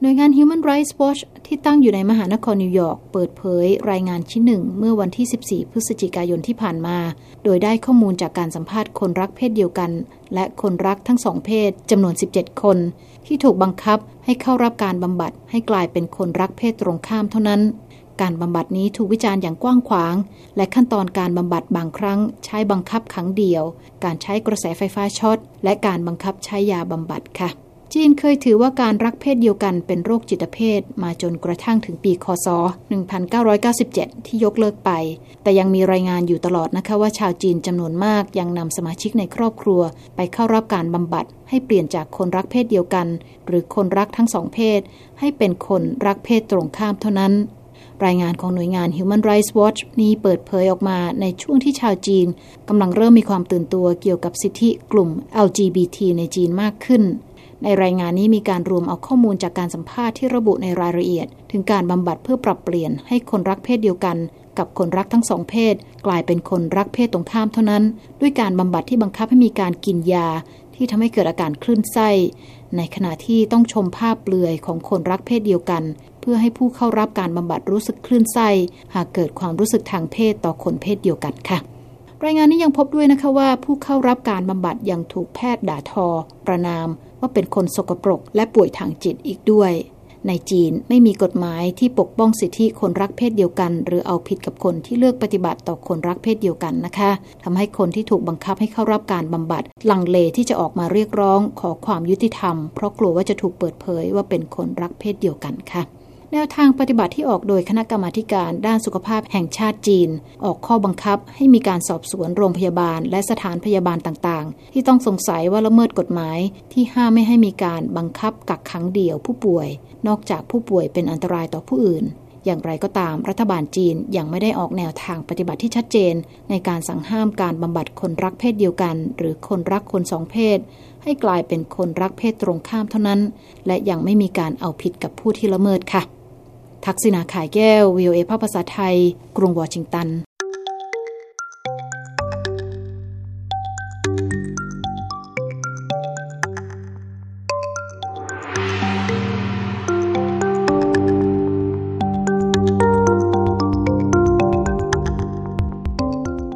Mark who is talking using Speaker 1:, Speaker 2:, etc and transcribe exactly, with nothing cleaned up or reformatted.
Speaker 1: หน่วยงาน Human Rights Watch ที่ตั้งอยู่ในมหานครนิวยอร์กเปิดเผยรายงานชิ้นหนึ่งเมื่อวันที่สิบสี่พฤศจิกายนที่ผ่านมาโดยได้ข้อมูลจากการสัมภาษณ์คนรักเพศเดียวกันและคนรักทั้งสองเพศจำนวนสิบเจ็ดคนที่ถูกบังคับให้เข้ารับการบำบัดให้กลายเป็นคนรักเพศตรงข้ามเท่านั้นการบำบัดนี้ถูกวิจารณ์อย่างกว้างขวางและขั้นตอนการบำบัดบางครั้งใช้บังคับขังเดียวการใช้กระแสไฟฟ้าช็อตและการบังคับใช้ยาบำบัดค่ะจีนเคยถือว่าการรักเพศเดียวกันเป็นโรคจิตเภทมาจนกระทั่งถึงปีค.ศ. หนึ่งพันเก้าร้อยเก้าสิบเจ็ดที่ยกเลิกไปแต่ยังมีรายงานอยู่ตลอดนะคะว่าชาวจีนจำนวนมากยังนำสมาชิกในครอบครัวไปเข้ารับการบำบัดให้เปลี่ยนจากคนรักเพศเดียวกันหรือคนรักทั้งสองเพศให้เป็นคนรักเพศตรงข้ามเท่านั้นรายงานของหน่วยงาน Human Rights Watch นี้เปิดเผยออกมาในช่วงที่ชาวจีนกำลังเริ่มมีความตื่นตัวเกี่ยวกับสิทธิกลุ่ม แอล จี บี ที ในจีนมากขึ้นในรายงานนี้มีการรวมเอาข้อมูลจากการสัมภาษณ์ที่ระบุในรายละเอียดถึงการบำบัดเพื่อปรับเปลี่ยนให้คนรักเพศเดียวกันกับคนรักทั้งสองเพศกลายเป็นคนรักเพศตรงข้ามเท่านั้นด้วยการบำบัดที่บังคับให้มีการกินยาที่ทำให้เกิดอาการคลื่นไส้ในขณะที่ต้องชมภาพเปลือยของคนรักเพศเดียวกันเพื่อให้ผู้เข้ารับการบำบัดรู้สึกคลื่นไส้หากเกิดความรู้สึกทางเพศต่อคนเพศเดียวกันค่ะรายงานนี้ยังพบด้วยนะคะว่าผู้เข้ารับการบำบัดยังถูกแพทย์ด่าทอประณามว่าเป็นคนสกปรกและป่วยทางจิตอีกด้วยในจีนไม่มีกฎหมายที่ปกป้องสิทธิคนรักเพศเดียวกันหรือเอาผิดกับคนที่เลือกปฏิบัติต่อคนรักเพศเดียวกันนะคะทำให้คนที่ถูกบังคับให้เข้ารับการบำบัดลังเลที่จะออกมาเรียกร้องขอความยุติธรรมเพราะกลัวว่าจะถูกเปิดเผยว่าเป็นคนรักเพศเดียวกันค่ะแนวทางปฏิบัติที่ออกโดยคณะกรรมาธิการด้านสุขภาพแห่งชาติจีนออกข้อบังคับให้มีการสอบสวนโรงพยาบาลและสถานพยาบาลต่างๆที่ต้องสงสัยว่าละเมิดกฎหมายที่ห้ามไม่ให้มีการบังคับกักขังเดี่ยวผู้ป่วยนอกจากผู้ป่วยเป็นอันตรายต่อผู้อื่นอย่างไรก็ตามรัฐบาลจีนยังไม่ได้ออกแนวทางปฏิบัติที่ชัดเจนในการสั่งห้ามการบำบัดคนรักเพศเดียวกันหรือคนรักคนสองเพศให้กลายเป็นคนรักเพศตรงข้ามเท่านั้นและยังไม่มีการเอาผิดกับผู้ที่ละเมิดค่ะทักษิณา ข่ายแก้ว วี โอ เอ ภาคภาษาไทยกรุงวอชิงตัน